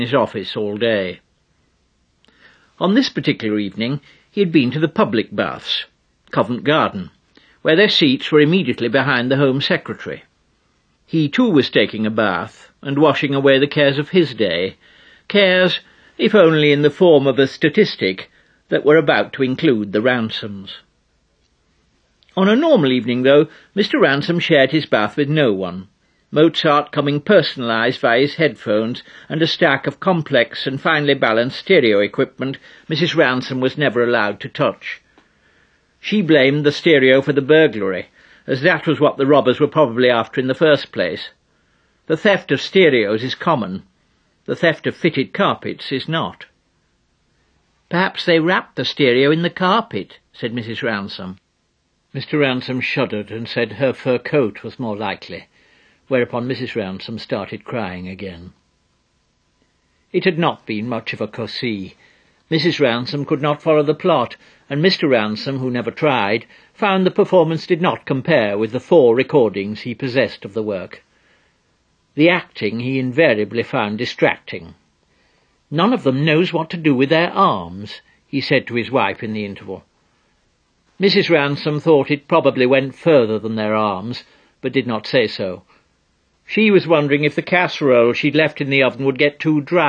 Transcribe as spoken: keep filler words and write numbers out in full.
his office all day. On this particular evening he had been to the public baths, Covent Garden, where their seats were immediately behind the Home Secretary. He too was taking a bath and washing away the cares of his day, cares, if only in the form of a statistic, that were about to include the Ransomes. On a normal evening, though, Mister Ransom shared his bath with no one, Mozart coming personalised via his headphones and a stack of complex and finely balanced stereo equipment Missus Ransom was never allowed to touch. She blamed the stereo for the burglary, as that was what the robbers were probably after in the first place. The theft of stereos is common. The theft of fitted carpets is not. "Perhaps they wrapped the stereo in the carpet," said Missus Ransom. Mister Ransom shuddered and said her fur coat was more likely, whereupon Missus Ransom started crying again. It had not been much of a cosy. Missus Ransom could not follow the plot, and Mister Ransom, who never tried, found the performance did not compare with the four recordings he possessed of the work. The acting he invariably found distracting. "None of them knows what to do with their arms," he said to his wife in the interval. Missus Ransom thought it probably went further than their arms, but did not say so. She was wondering if the casserole she'd left in the oven would get too dry.